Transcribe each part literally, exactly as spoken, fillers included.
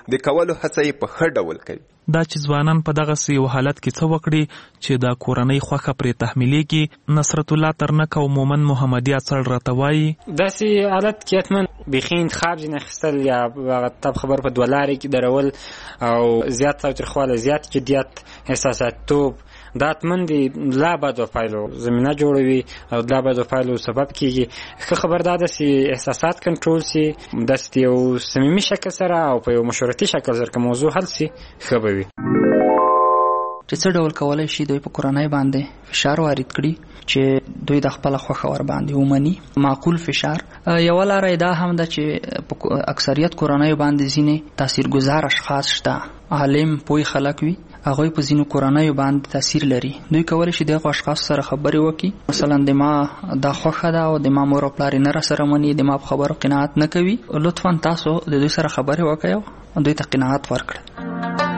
د کولو هڅه یې په ښه ډول کوي. دا چې ځوانان په دغه سی یو حالت کې څه وکړي چې د کورنۍ خوښه پرې تحمیلېږي. نصرت الله ترنک او مومن محمدي اڅړ راته وایي داسې حالت کې حتمن بیخي انتخاب ځینې اخیستل یا هغه تب خبر په دوه لارې کې درول او زیات تاوتریخوالی زیات جدیت احساساتیتوب دا حتمن دي لا بدو پایلو زمینه جوړوي او لا بدو پایلو سبب کېږي. ښه خبر دا ده چې احساسات کنټرول سي داسې یو صمیمي شکل سره او په یو مشورتي شکل سره که موضوع حل سي ښه به وي. چې څه ډول کولی شي دوی په کورنۍ باندې فشار وارد کړي چې دوی د خپله خوښه ور باندې ومني معقول فشار. یوه لاره یې دا هم ده چې په اکثریت کورنیو باندې ځینې تاثیرګذار اشخاص شته، عالم پوه خلک وي، هغوی په ځینو کورنیو باندې تاثیر لري. دوی کولی شي دغه اشخاص سره خبرې وکړي، مثلا د ما دا خوښه ده او د ما مور او پلار یې نه راسره مني، د ما په خبرو قناعت نه کوي، لطفا تاسو د دوی سره خبرې وکړئ او دوی ته قناعت ورکړئ.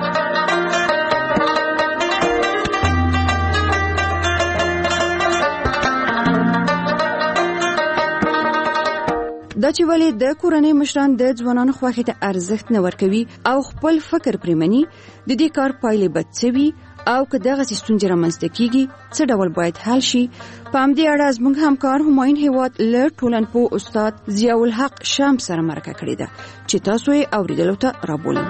دا چې ولې د کورنۍ مشران د ځوانانو خوښې ته ارزښت نه ورکوي او خپل فکر پرې مني، د دې کار پایلې بد څه وي او که دغسې ستونزې رامنځته کېږي څه ډول باید حل شي. په همدې اړه زموږ همکار همایون هیواد له ټولنپوه استاد ضیاء الحق شام سره مرکه کړې ده چې تاسو یې اورېدلو ته رابولم.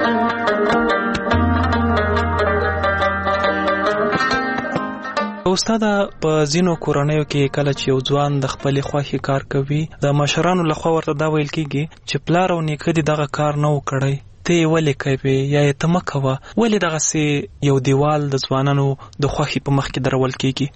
استاده، په ځینو کورنیو کې کله چې یو ځوان د خپلې خوښې کار کوي د مشرانو لخوا ورته دا ویل کېږي چې پلار او نیکه دې دغه کار نه و کړی، ته یې ولې کوې یا یې ته مه کوه. ولې دغسې یو دیوال د ځوانانو د خوښې په مخ کې درول کېږي؟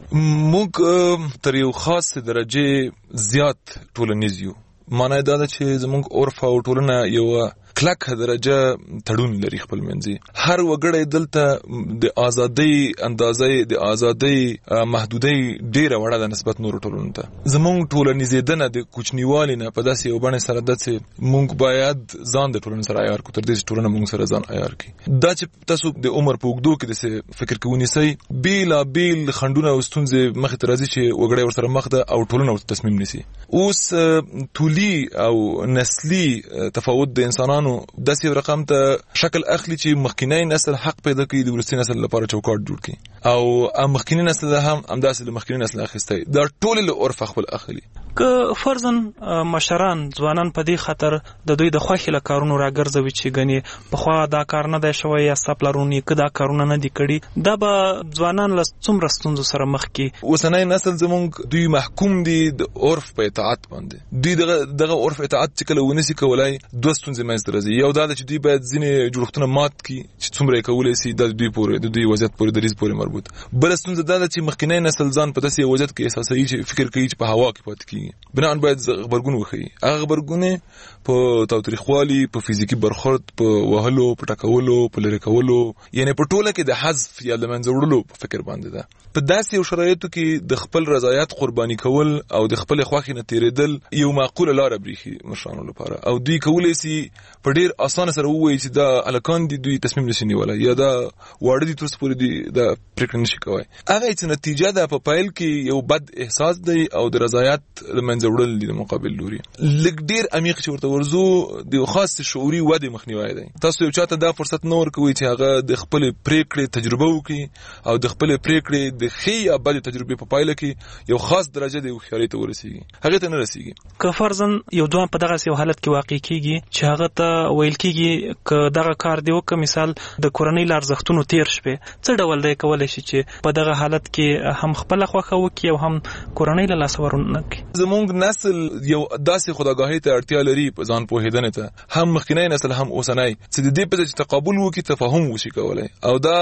موږ تر یو خاص درجې زیات ټولنیز یو. معنی دا ده چې زموږ عرف او ټولنه یو کلکه درجه تړون لري خپل منځي. هر وګړی دلته د ازادۍ اندازې د ازادۍ محدودۍ ډیره وړه ده نسبت نورو ټولنو ته. زموږ ټولنیزېدنه د کوچنیوالي نه په داسې یو بڼې سره ده چې موږ باید ځان د ټولنې سره عیار کړو تر دې چې ټولنه موږ سره ځان عیار کړي. دا چې تاسو د عمر په اوږدو کې داسې فکر کې ونیسئ، بېلابېل خنډونه او ستونزې مخې ته راځي چې وګړی ورسره مخ ده او ټولنه ورته تصمیم نیسي. اوس طولي او نسلي تفاوت د انسانانو داسې یو رقم ته شکل اخلي چې مخکینی نسل حق پیدا کوي د وروستي نسل لپاره چوکاټ جوړ کړي او مخکینی نسل هم همداسې د مخکینی نسل اخیستی. دا ټول له عرف خپل اخلي. که فرضاً مشران ځوانان په دې خاطر د دوی د خوښې له کارونو راګرځوي چې ګنې پخوا دا کار نه دی شوی یا ستا پلرونو نیکه دا کارونه نه دي کړي، دا به ځوانان له څومره ستونزو سره مخ کړي. اوسنی نسل زموږ دوی محکوم دي د عرف په اطاعت باندې. دوی دغه دغه عرف اطاعت چې کله ونیسي کولای دوه ستونزې منځته راځي. یو دا ده چې دوی باید ځینې جوړښتونه مات کړي چې څومره یې کولی سي د دوی پورې د دوی وضعیت پورې دریځ پورې مربوط. بله ستونزه دا ده چې مخکینی نسل ځان په داسې وضعیت کې احساسوي چې فکر کوي چې په هوا کې پاتې کېږي. بناً باید غبرګون وښیي. هغه غبرګون په تاوتریخوالي، په فزیکي برخورد، په وهلو، په ټکولو، په لرې کولو، یعنی په ټوله کې د حذف یا د منځه وړلو په فکر باندې ده. په داسې یو شرایطو کې د خپل رضایت قرباني کول او د خپل خوښې نه تېرېدل یو معقوله لاره بریښي مشرانو لپاره او دوی کولی سي په ډېر اسانه سره ووایي چې دا هلکان دي، دوی تصمیم نشي نیولی یا دا واړه دي تر څه پورې دي دا پرېکړه نشي کوی. هغه چې نتیجه ده په پیل کې یو بد احساس دی او د رضایت د منځه وړل دي د مقابل لوري. لږ ډېر عمیق چې ورته ورځو د یو خاص شعوري ودې مخنیوی دی. تاسو یو چاته دا فرصت نه ورکوئ چې هغه د خپلې پرېکړې تجربه وکړي او د خپلې پرېکړې د ښې یا بدې تجربې په پایله کې یو خاص درجه د هوښیارۍ ته ورسېږي، هغې ته نه رسېږي. که فرضاً یو ځوان په دغسې یو حالت کې واقع کېږي چې هغه ته ویل کېږي که دغه کار دې وکړه، مثال د کورنۍ له ارزښتونو تېر شوې، څه ډول دی کولی شي چې په دغه حالت کې هم خپله خوښه وکړي او هم کورنۍ له لاسه ورونه کړي؟ زموږ نسل یو داسې خودآګاهۍ ته اړتیا لري په ځان پوهېدنې ته، هم مخکینی نسل هم اوسنی، چې د دې په ځای چې تقابل وکړي تفاهم وشي کولی. او دا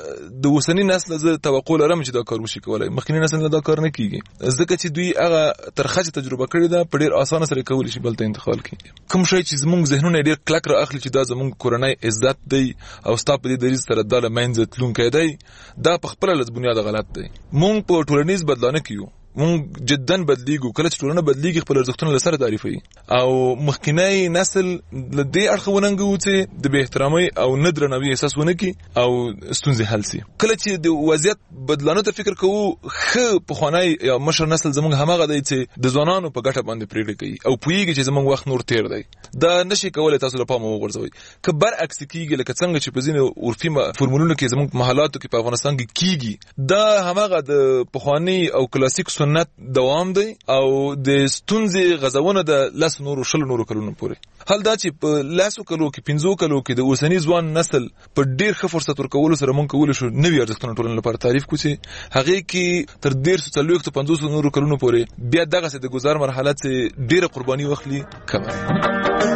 د اوسني نسل زه توقع لرم چې دا کار وشي کولی. مخکینی نسل نه دا کار نه کېږي ځکه چې دوی هغه ترخه چې تجربه کړې ده په ډېر اسانه سره کولی شي بل ته انتقال کړي. کوم شی چې زموږ ذهنونه ډېر کلک را اخلي چې دا زموږ کورنی عزت دی او ستا په دې دریځ سره دا له منځه تلونکی دی، دا په خپله له بنیاده غلط دی. موږ په ټولنیز بدلانه کې یو، مونږ جدا بدلیږو. کله چې ټولنه بدلیږي خپل ارزښتونه له سره تعریفوي او مخکینی نسل له دې اړخه وننګو چې د بې احترامۍ او نه درناوي احساس ونه کړي او ستونزې حل شي. کله چې د وضعیت بدلانو ته فکر کوو، ښه پخوانی یا مشر نسل زمونږ هماغه دی چې د ځوانانو په ګټه باندې پرېکړې کوي او پوهېږي چې زمونږ وخت نور تېر دی. دا نشي کولی تاسو له پامه وغورځوئ. که برعکس کېږي لکه څنګه چې په ځینو عرفي فورمولونو کې زمونږ په محلاتو کې په افغانستان کې کېږي، دا هماغه د پخواني او کلاسیک سنت دوام دی او د ستونزې غځونه د لس نورو شلو نورو کلونو پورې. حال دا چې په لسو کلو کې پنځو کلو کې د اوسني ځوان نسل په ډېر ښه فرصت ورکولو سره مونږ کولی شو نوي ارزښتونه ټولنې لپاره تعریف کړو چې هغې کې تر دېرشو څلوېښتو پنځوسو نورو کلونو پورې بیا دغسې د ګزار مرحله چې ډېره قرباني واخلي کمه.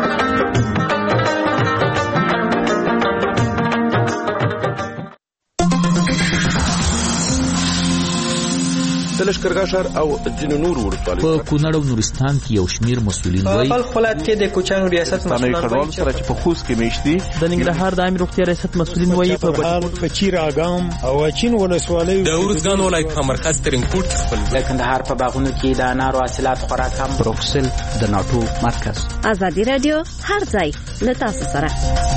د لښکرګاه ښار او ځینو نورو ولسوالیو په کونړ او نورستان کې یو شمېر مسؤلین وایي په بلخ ولایت کې د کوچیانو ریاست مسؤلین وایي چې په خوست کې میشتي د ننګرهار د عامه روغتیا ریاست مسؤلین وایي په په چیر اګام او اچین ولسوالۍ د ورځګان ولایت په مرکز ترنګپورت خپل د کندهار په باغونو کې د انارو حاصلات خوراک هم پروفسل د ناټو مرکز. ازادي رادیو هر ځای له تاسو سره.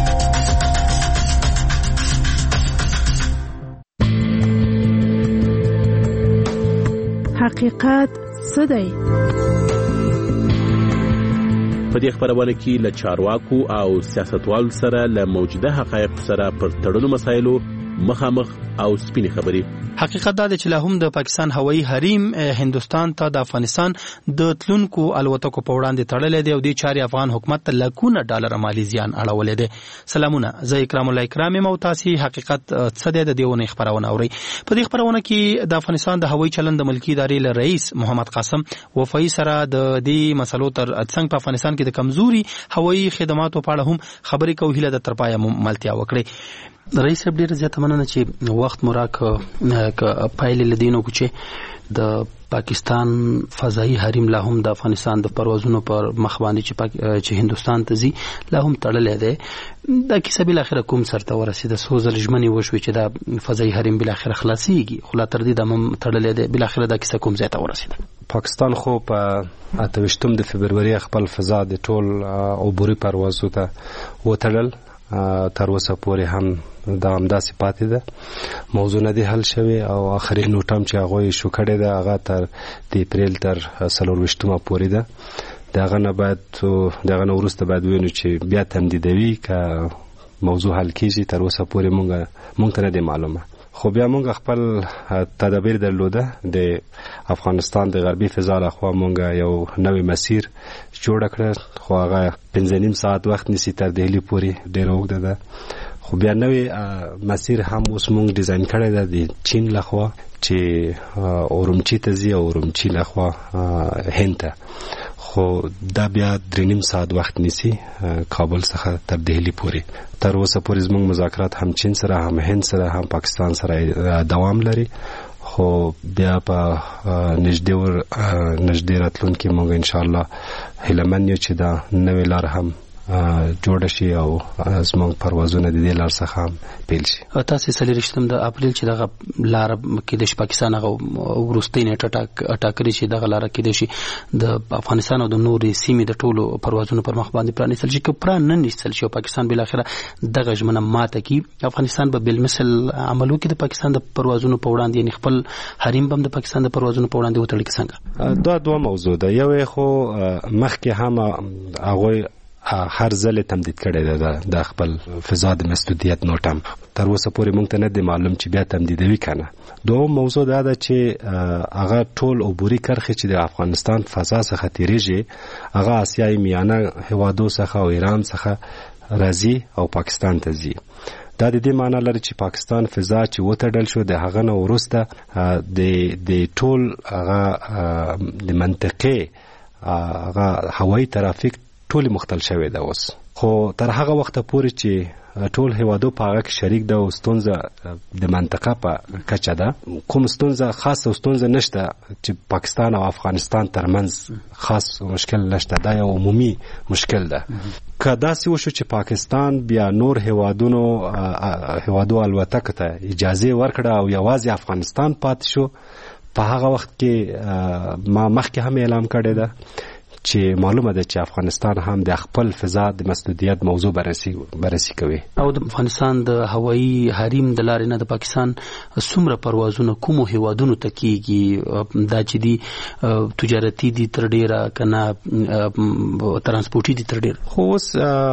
حقیقت څه دی؟ په دې خبرونه کې له چارواکو او سیاستوالو سره له موجوده حقایق سره پر تړلو مسایلو مخامخ او سپینې خبرې. حقیقت دا دی چې لا هم د پاکستان هوایي حریم هندوستان ته د افغانستان د تلونکو الوتکو په وړاندې تړلې دی او د چاري افغان حکومت ته لکونه ډالر مالی زیان اړولې دی. سلامونه، زه اکرام الله اکرام یم او تاسو حقیقت څه دی د دیونه خبرونه اورئ. په دې خبرونه کې د افغانستان د هوایي چلند د ملکی ادارې له رئیس محمد قاسم وفای سره د دې مسلو تر څنګ په افغانستان کې د کمزوري هوایي خدماتو په اړه هم خبرې کوي. هله د ترپایه ملتیا وکړي. رئیس صاحب ډیر زیاته مننه چې وخت مراک پایلې لدینو چې د پاکستان فضایی حریم لا هم د افغانستان د پروازونو پر مخ باندې چې پاک... چې هندوستان ته ځي لا هم تړلې ده. دا کیسه بل اخر کوم سرته ورسېده، سوزل ژمنې وشوي چې دا فضایی حریم بل اخر خلاصيږي، خو لا تر دې د هم تړلې ده. بل اخر دا کیسه کوم ځای ته ورسېده؟ پاکستان خو په اتهشتم د فبرवरी خپل فضا د ټول عبوري پروازو ته وتړل. تر اوسه پورې هم دا همداسې پاتې ده. موضوع نه دی حل شوی او آخري نوټ هم چې هغوی شو کړی ده هغه تر د اپریل تر څلورویشتمه پورې ده. د هغه نه باید د هغه نه وروسته باید ووینو چې بیا تمدیدوي که موضوع حل کېږي. تر اوسه پورې مونږ مونږ ته نه دی معلومه، خو بیا مونږ خپل تدابیر درلوده. د افغانستان د غربي فضا لخوا مونږ یو نوې مسیر جوړ کړ، خو هغه پنځه نیم ساعت وخت نیسي تر دهلي پورې، ډېره اوږده ده. خو بیا نوې مسیر هم اوس مونږ ډیزاین کړی ده د چین لخوا چې اورمچي ته ځي او اورمچي لخوا هند ته، خو دا بیا درې نیم ساعت وخت نیسي کابل څخه تر دهلي پورې. تر اوسه پورې زموږ مذاکرات هم چین سره هم هند سره هم پاکستان سره دوام لري، خو بیا په نږدې ور نږدې راتلونکي موږ ان شاء الله هیله من یو چې دا نوې لار هم جوړ شي او زموږ پروازونه د دې لار څخه هم پیل شي. تاسو څلورشتم د اپریل چې دغه لار کې د پاکستان هغه ورستۍ نه ټاک ټاکري شي دغه لار کې د شي د افغانستان او د نورې سیمې د ټولو پروازونو پر مخ باندې پرانیستل شي. که پران نه نیستل شي پاکستان بل اخره دغه ژمنه ماته کی افغانستان به بل مثل عملو کې د پاکستان د پروازونو په وړاندې یعنی خپل حریم بم د پاکستان د پروازونو په وړاندې وتړل کې څنګه؟ دا دوه موضوع ده. یو خو مخکې هم هغه هر ځل تمدید کړی ده د خپل فضا د مسدودیت نوټ هم تر اوسه پورې مونږ ته نه دی معلوم چې بیا تمدیدوي کنه. دوم موضوع دا ده چې هغه ټول عبوري کرښې چې د افغانستان فضا څخه تیریږي هغه آسیای میانه هوادو څخه او ایران څخه راځي او پاکستان ته ځي. دا د دې معنی لري چې پاکستان فضا چې وتړل شو د هغه نه وروسته د د ټول هغه د منطقې هغه هوایي ترافیک ټول مختل شوی دا اوس. خو تر هغه وخت پورې چې ټول هوادو په هغه کې شریک ده او ستونزه د منطقه په کچه ده، کوم ستونزه خاصه ستونزه نشته چې پاکستان او افغانستان ترمنځ خاص مشکل نشته، دا یو عمومي مشکل ده. که داسې وشو چې پاکستان بیا نور هوادونو هوادو الوتکو ته اجازه ورکړه او یوازې افغانستان پاتې شو، په هغه وخت کې ما مخکې هم اعلان کړی ده چې معلومه ده چې افغانستان هم د خپل فضا د مسدودیت موضوع بررسي بررسي کوي. او د افغانستان د هوایي حریم د لارې نه د پاکستان څومره پروازونه کومو هیوادونو ته کیږي؟ دا چې دي تجارتي دي تر ډیره کنه ترانسپورټي دي تر ډیره؟ خو اوس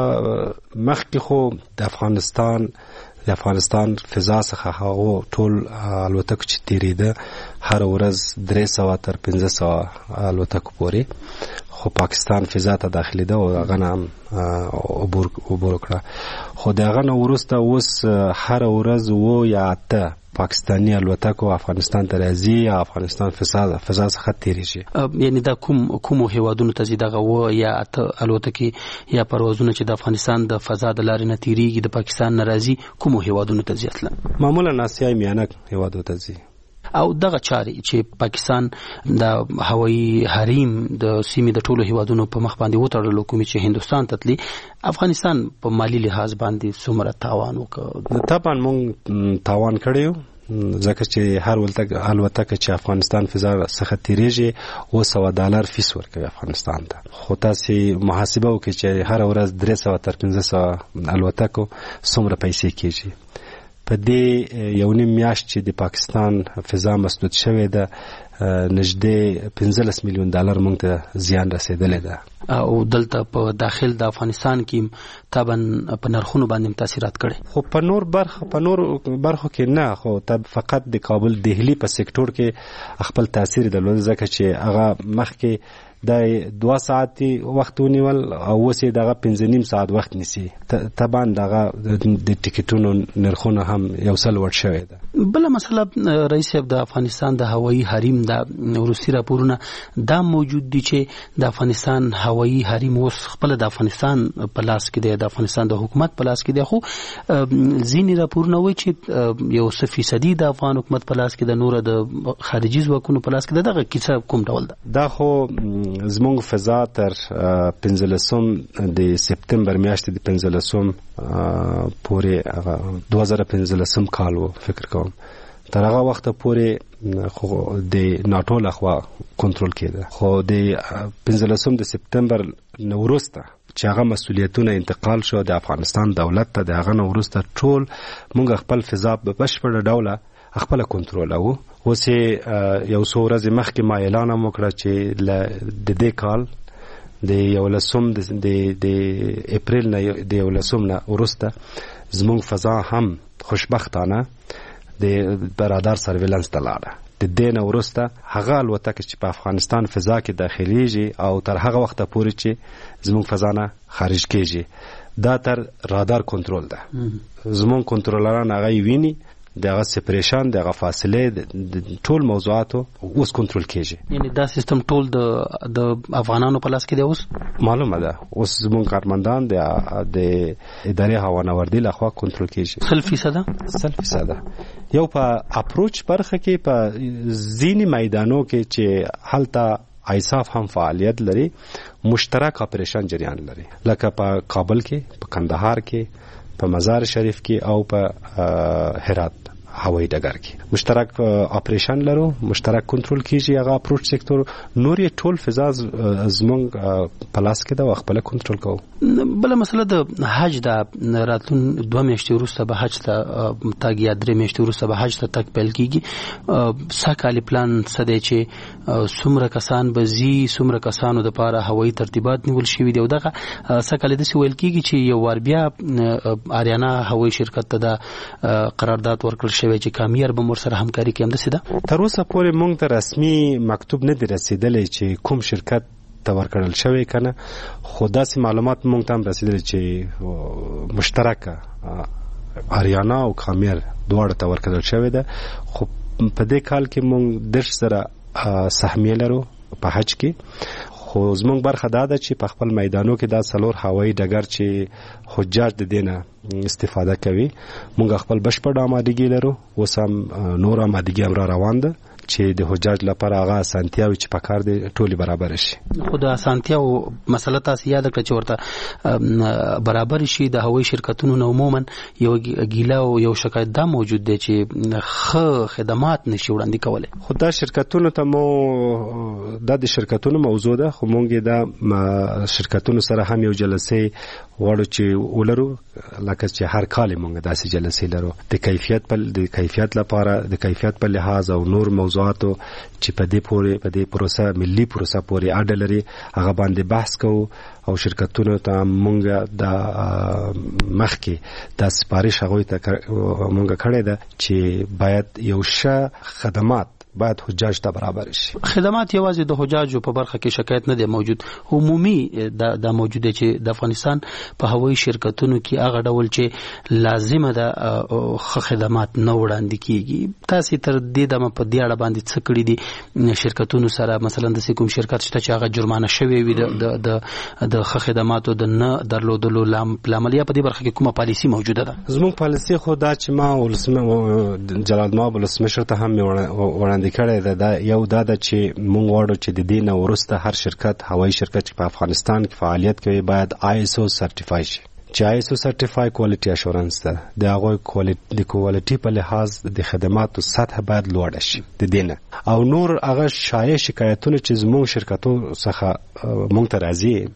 مخکې خو د افغانستان د افغانستان فضا څخه هغه ټول الوتکو چې تیریده هر ورځ درې سوه تر پنځه سوه الوتکو پورې، خو پاکستان فضا ته داخلي ده او هغه نه هم عبور عبور کړه. خو د هغه نه وروسته اوس هر ورځ اووه یا اته پاکستاني الوتکو افغانستان ته راځي یا افغانستان فضا فضا څخه تیریږي. یعنی دا کوم کوم هیوادونو ته ځي دغه اووه یا اته الوتکې یا پروازونه چې د افغانستان د فضا د لارې نه تیریږي د پاکستان نه راځي کوم هیوادونو ته ځي؟ اصلا معمولا آسیای میانه هیوادو ته ځي. او دغه چارې چې پاکستان د هوایي حریم د سیمې د ټولو هیوادونو په مخ باندې وتړلو کومې چې هندوستان ته تللی، افغانستان په مالی لحاظ باندې څومره تاوان وکړ؟ طبعا موږ تاوان کړی یو، ځکه چې هر الوتکه چې افغانستان فضا څخه تیریږي اوه سوه ډالر فیس ورکوي افغانستان ته. خو تاسې محاسبه وکړئ چې هر ورځ درې سوه تر پنځه سوه الوتکو څومره پیسې کیږي. په دې یو نیم میاشت چې د پاکستان فضا مسدود شوې ده نږدې پنځلس میلیون ډالر موږ ته زیان رسېدلی ده. او دلته په داخل د افغانستان کې طبعا په نرخونو باندې تاثیرات کړي؟ خو په نور برخه په نور برخو کې نه، خو تب فقط د کابل دهلی په سکتور کې خپل تاثیر درلود، ځکه چې هغه مخکې د دوه ساعتي وخت ونیول او اوس یې دغه پنځه نیم ساعت وخت نیسي. طبعا دغه د ټیکټونو نرخونه هم یو څه لوړ شوی ده. بله مسله رئیس صاحب، د افغانستان د هوایي حریم د وروستي راپورونه دا موجود دي چې د افغانستان هوایي حریم اوس خپله د افغانستان په لاس کې دی، د افغانستان د حکومت په لاس کې دی. خو ځینې راپورونه وایي چې یو څه فیصدي د افغان حکومت په لاس کې ده، نوره د خارجي ځواکونو په لاس کې ده. دغه کیسه کوم ډول ده؟ دا خو زمونږ فضا تر پنځلسم د سپتمبر میاشتې د پنځلسم پورې دوه زره پنځلسم کال و فکر کوم، تر هغه وخته پورې خو د ناټو لخوا کنټرول کېده. خو د پنځلسم د سپتمبر نه وروسته چې هغه مسؤلیتونه انتقال شو د افغانستان دولت ته، د هغه نه وروسته ټول موږ خپل فضا په بشپړه ډوله خپله کنټرولوو. اوس یو څو ورځې مخکې ما اعلان هم وکړه چې د دې کال د یولسم د اپریل نه د یولسم نه وروسته زموږ فضا هم خوشبختانه د رادار سرویلنس ته لاړه. د دې نه وروسته هغه الوتکې چې په افغانستان فضا کې داخلیږي او تر هغه وخته پورې چې زموږ فضا نه خارج کېږي دا تر رادار کنټرول ده. زموږ کنټرولران هغه یې ویني، دغه سپریشن دغه فاصله د ټول موضوعاتو اوس کنټرول کیږي. یعنی دا سیستم ټول د د افغانانو په لاس کې دی اوس؟ معلومه ده اوس زموږ کارمندان د د ادارې هوانوردي لخوا کنټرول کیږي. سل فیصده سل فیصده یو په اپروچ برخه کې په ځینې میدانو کې چې هلته ایساف هم فعالیت لري، مشترک اپریشن جریان لري، لکه په کابل کې، په کندهار کې، په مزار شریف کې او په هرات هوایي ډګر کې مشترک اپریشن لرو، مشترک کنټرول کیږي هغه اپروچ سکتور. نور یې ټول فضا زمونږ په لاس کې ده او خپله کنټرول کوو. بله مسله د حج ده، راتلون دوه میاشتې وروسته به حج ته تګ یا درې میاشتې وروسته به حج ته تګ پیل کیږي. سږ کال پلان څه دی چې څومره کسان به ځي، څومره کسانو دپاره هوایي ترتیبات نیول شوي دي؟ او دغه سږ کال داسې ویل کیږي چې یو وار بیا آریانا هوایي شرکت ته دا قرارداد ورکړل شوی چې کامیار به مور سره همکاري کوي. همداسې ده؟ تر اوسه پورې موږ ته رسمي مکتوب نه دی رسېدلی چې کوم شرکت ته ورکړل شوی که نه، خو داسې معلومات موږ ته هم رسېدلی چې مشترکه آریانا او کامیر دواړه ته ورکړل شوی ده. خو په دې کال کې موږ دېرش زره سهمیې لرو په حج کې. خو زموږ برخه دا ده چې په خپل میدانو کې دا څلور هوایي ډګر چې حجاج د دې نه استفاده کوي، موږ خپل بشپړ آمادګي لرو. اوس هم نور آمادګي هم را روان ده چې د حجاج لپاره هغه اسانتیاوي چې پکار دي ټولي برابر شي. خو د اسانتیاو مسله تاسو یاد کړئ چې ورته برابر شي د هوایي شرکتونو نو عموما یو ګیله او یو شکایت دا موجود دی چې خ خدمات نشي وړاندې کولای. خو دا شرکتونو ته مو دا د شرکتونو موضوع ده، خو مونږ دا شرکتونو سره هم یو جلسه غواړو چې ولرو، لکه چې هر کال مونږ داسې جلسې لرو د کیفیت په د کیفیت لپاره د کیفیت په لحاظ او نور موضوعاتو چې په دې پورې په دې پروسه ملي پروسه پورې اړه لري هغه باندې بحث کوو او شرکتونو ته مونږ د مخکې د سپارښت هغوی ته مونږ کړی ده چې باید یو ښه خدمات باید حجاج ته برابر شي. خدمات یوازې د حجاجو په برخه کې شکایت نه دی موجود، عمومي دا, دا موجود دی چې د افغانستان په هوایي شرکتونو کې هغه ډول چې لازمه ده خدمات نه وړاندې کیږي. تاسو تر دې دمه په دې اړه باندې څه کړی دي شرکتونو سره؟ مثلا د کوم شرکت شته چې هغه جرمانه شوی وي د د د خدماتو د نه درلودلو لامل په دې برخه کې کومه پالیسی موجوده ده؟ زموږ پالیسی خو دا چې ما ولسمه جلال ماب ولسمشر ته هم وړاندې د کړه دا یو دا د چې مونږ وړو چې د دې نه ورسته هر شرکت هوایي شرکت په افغانستان کې فعالیت کوي باید آی اس او سرټیفای شي، چې آی اس او سرټیفای کوالټي اشورنس ده، د هغه کوالټي د کوالټي په لحاظ د خدماتو سطح باید لوړ شي د دې نه. او نور هغه شایع شکایتونه چې زموږ شرکتونو څخه مونږ ته راځي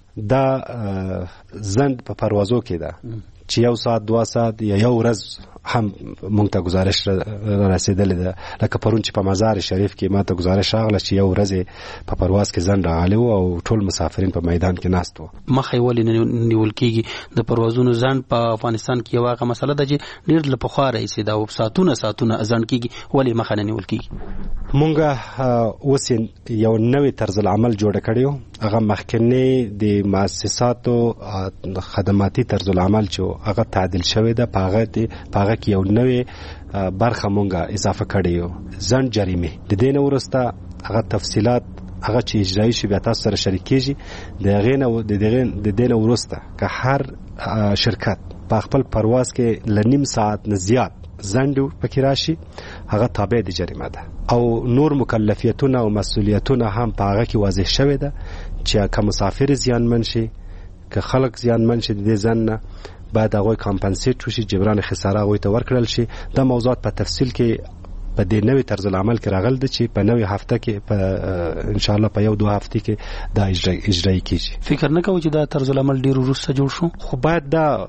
دا زند په پروازو کې ده چې یو ساعت دوا ساعت یا یو ورځ هم مونږ ته گزارش رسیدلې ده. لکه پرون چې په مزار شریف کې ما ته گزارش راغله چې یو ورځ په پرواز کې زند راغلی و او ټول مسافرین په میدان کې ناست وو. مخې ولې نیول کېږي د پروازونو زند په افغانستان کې یو هغه مسله ده چې ډېر له پخوا راهیسې دا ساعتونه ساعتونه زند کېږي، ولې مخه نه نیول کېږي؟ مونږ اوس یو نوی طرز العمل جوړ کړی و، هغه مخکنی د مؤسساتو خدماتي طرز العمل چې هغه تعدیل شوی ده په هغه کې یو نوې برخه مونږه اضافه کړی یو ځنډ جریمه. د دې نه وروسته هغه تفصیلات هغه چې اجرایي شي بیا تاسو سره شریکېږي. د هغې نه د دې نه وروسته که هر شرکت په خپل پرواز کې له نیم ساعت نه زیات ځنډ پکې راشي هغه تابع د جریمه ده. او نور مکلفیتونه او مسئولیتونه هم په هغه کې واضح شوی ده چې که مسافر زیانمن شي که خلک زیانمن شي د دې ځنډ نه باید هغوی کامپنسیټ وشي، جبران خساره هغوی ته ورکړل شي. دا موضوعات په تفصیل کې په دې نوې طرز العمل کې راغل ده چې په نوې هفته کې په ان شاء الله په یو دوه هفتې کې دا اجرایی کیږي. فکر نه کوئ چې دا طرز العمل ډیر وروسته جوړ شو؟ خو باید دا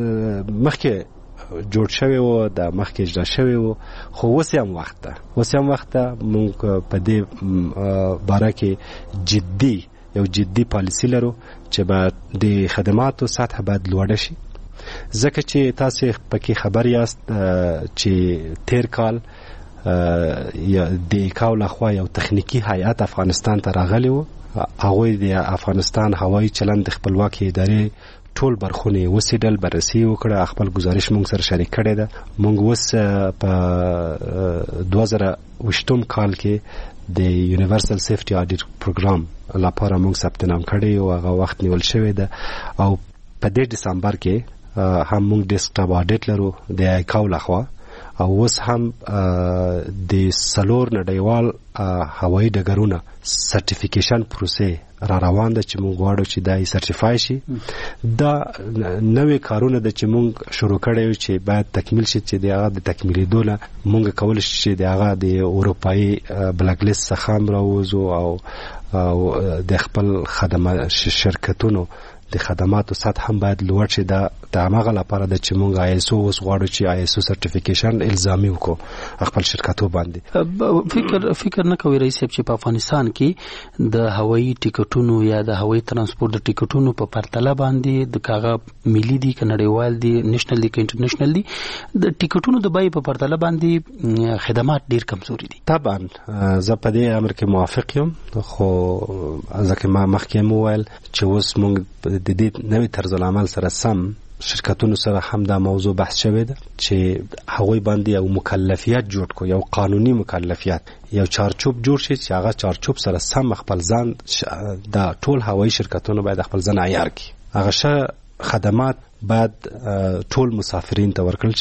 مخکې جوړ شوی و، دا مخکې اجرا شوی و، خو اوس هم وخت ده اوس هم وخت ده موږ په دې باره کې جدي یو جدي پالیسی لرو چې باید د خدماتو سطح باید لوړه شي. ځکه چې تاسو پکې خبر یاست چې تیر کال د ایکاو لخوا یو تخنیکی هیئت افغانستان ته راغلی و، هغوی د افغانستان هوایي چلند د خپلواکۍ ادارې ټول برخونه وسیدل بررسي وکړه، خپل گزارش مونږ سره شریک کړی ده. مونږ اوس په دوه زره اووه کال کې د یونیورسل سیفټي اډیټ پروګرام لپاره مونږ ثبت نام کړی او هغه وخت نیول شوی ده. او په دې دسمبر کې هم مونږ ډیسکټاپ اډیټ لرو د ایکاو لخوا، او اوس هم د سلور نړیوال هوایي ډګرونه سرټیفیکیشن پروسې را روان ده چې مونږ غواړو چې دا یې سرټیفای شي. دا نوې کارونه ده چې مونږ شروع کړی یو چې باید تکمیل شي، چې د هغه د تکمیلېدو نه مونږ کولی شو چې د هغه د اروپایي بلاک لیست څخه هم راووځو او د خپل خدمات شرکتونو د خدماتو سطح هم باید لوړ شي. دا د هماغه لپاره ده چې مونږ آی اس او اوس غواړو چې آی اس او سرټیفیکیشن الزامي وکړو خپل شرکتو باندې. فکر فکر نه کوي رئیس صاحب چې په افغانستان کې د هوایي ټیکټونو یا د هوایي ترانسپورت د ټیکټونو په پرتله باندې د کاغه ملي دي که نړیوال دي نېشنل دي که انټرنیشنل دي د ټیکټونو د بیې په پرتله باندې خدمات ډیر کمزوري دي؟ طبعا زه په دې امر کې موافق یم، خو ځکه ما مخکې هم وویل چې اوس مونږ د دې نوې طرز العمل سره سم شرکتونو سره هم دا موضوع بحث شوی ده چې هغوی باندې یو مکلفیت جوړ کو، یو قانوني مکلفیت، یو چارچوب جوړ شي چې هغه چارچوب سره سم خپل ځان د ټول هوایي شرکتونو باید خپل ځان عیار کړي. هغه ښه خدمات باید ټول مسافرین ته ورکړل شي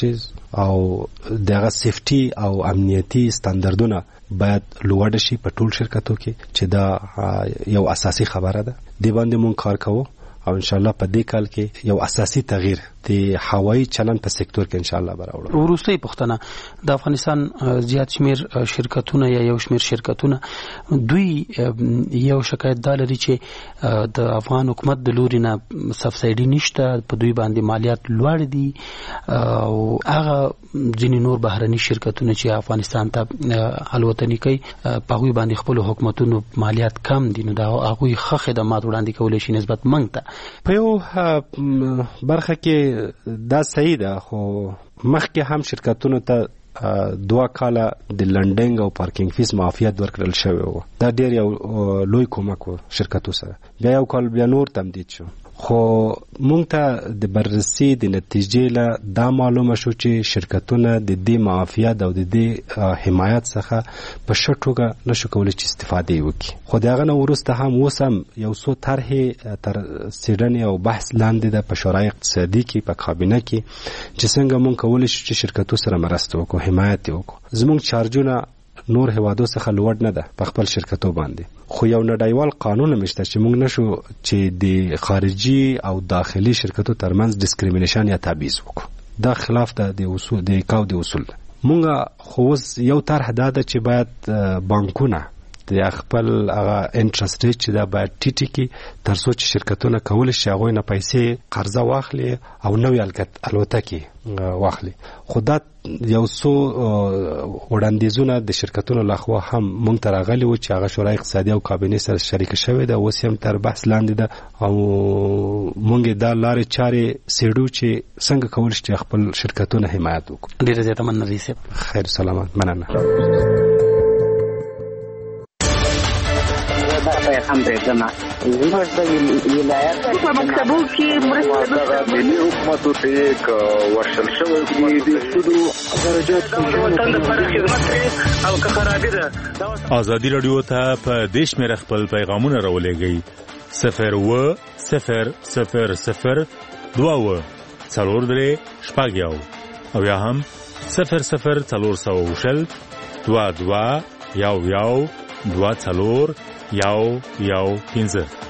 او دغه سیفټي او امنیتي ستاندردونه باید لوړ شي په ټول شرکتو کې چې دا یو اساسي خبره ده. دی باندې مونږ کار کوو او ان شاء الله په دې کال کې یو اساسي تغییر د هوایي چلن په سکتور کې ان شاء الله براوړو. وروستۍ پوښتنه د افغانستان زیات شمیر شرکتونه یا یو شمیر شرکتونه دوی یو شکایت دا لري چې د افغان حکومت د لوري نه سبسایډي نشته، په دوی باندې مالیات لوړ دي او هغه ځینې نور بهرني شرکتونه چې افغانستان ته الوتنې کوي په هغوی باندې خپل حکومتونو مالیات کم دي، نو دا هغوی ښه خدمات وړاندې کولی شي نسبت موږ ته. په یو برخه کې دا صحیح ده، خو مخکې هم شرکتونو ته دوه کاله د لنډینګ او پارکینګ فیس معافیت ورکړل شوی و. دا ډیر یو لوی کومک و شرکتو سره. بیا یو کال بیا نور تمدید شو، خو مونږ ته د بررسي د نتیجې له دا معلومه شو چې شرکتونه د دې معافیت او د دې حمایت څخه په ښه توګه نشو کولی چې استفاده وکړي. خو د هغه نه وروسته هم اوس هم یو څو طرحې تر څېړنې او بحث لاندې ده په شورای اقتصادي کې، په کابینه کې، چې څنګه مونږ کولی شو چې شرکتو سره مرسته وکړو، حمایت یې وکړو. زمونږ چارجونه نور هوادو څخه لوړ نه ده په خپل شرکتو باندې، خو یو نړیوال قانون مشته چې موږ نشو چې د خارجي او داخلي شرکتو ترمنځ ډیسکریمینیشن یا تبعیض وکړو. دا خلاف ده د اصول د کاو د اصول. موږ خو یو طرح دا ده چې باید بانکونه د خپل هغه انټرست ریټ چې دا باید ټیټ کړي تر څو چې شرکتونه کولی شي هغوی نه پیسې قرضه واخلي او نوې الوتکې واخلي. خو دا یو څو وړاندیزونه د شرکتونو لخوا هم مونږ ته راغلي وو چې هغه شورای اقتصادي او کابینې سره شریکه شوې ده، اوس هم تر بحث لاندې ده او مونږ دا لارې چارې څېړو چې څنګه کولی شي چې خپل شرکتونه حمایت وکړو. ډېره زیاته مننه رئیس صاحب. خیر سلامت. مننه. هم پرېږدم زموږ د ولایت په مکتبو کې مرسته ملي حکومتو ته یې که ورشل شوی وي د سودو درجات د وطن لپاره خدمت کوي او که خرابي ده. ازادي راډیو ته په دې شمېره خپل پیغامونه راولېږئ صفر اووه صفر صفر صفر دوه اووه څلور درې شپږ یو او یا هم صفر صفر څلور سوه شل دوه دوه یو یو دوه څلور یو یو پنځه.